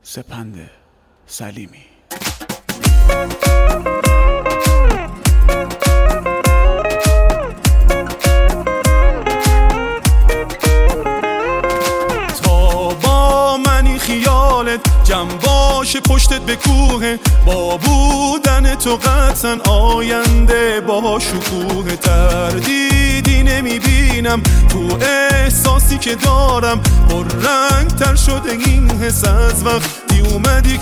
سپند سلیمی. تا با منی خیالت جمع باشه پشتت به کوه، با بودن تو قطعا آینده با شکوه. تردیدی نمیبینم تو احساسی که دارم، پر رنگ تر شده این حس از وقتی اومدی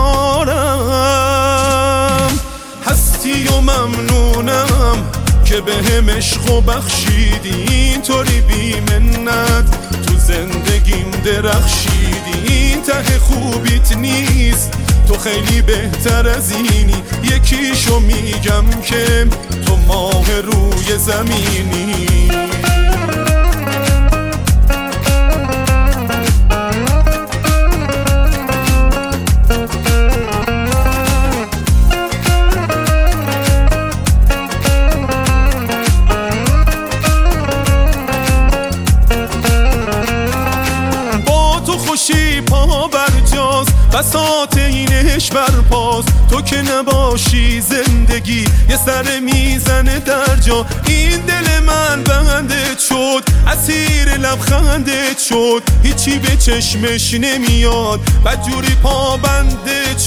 کنارم. هستی و ممنونم که بهم عشقو بخشیدی، اینطوری بی منت تو زندگیم درخشیدی. این ته خوبیت نیست، تو خیلی بهتر از اینی. یکیشو میگم که تو ماه روی زمینی. خوشی پا برجاست بساط اینش برپاس. تو که نباشی زندگی یه سر میزنه در جا. این دل من بندت شد، اسیر لبخندت شد. هیچی به چشمش نمیاد، بدجوری پا بندت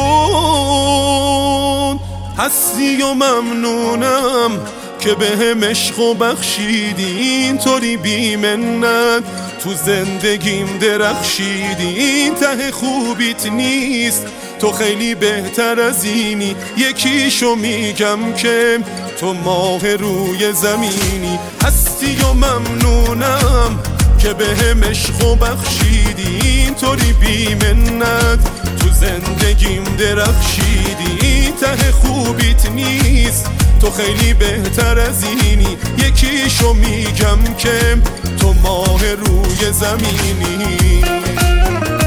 شد. هستی و ممنونم که بهم عشقو بخشیدی، اینطوری بی منت تو زندگیم درخشیدی. این ته خوبیت نیست، تو خیلی بهتر از اینی. یکیشو میگم که تو ماه روی زمینی. هستی و ممنونم که بهم عشقو بخشیدی، اینطوری بی منت تو زندگیم درخشیدی. این ته خوبیت نیست، تو خیلی بهتر از اینی. یکیشو میگم که تو ماه روی زمینی.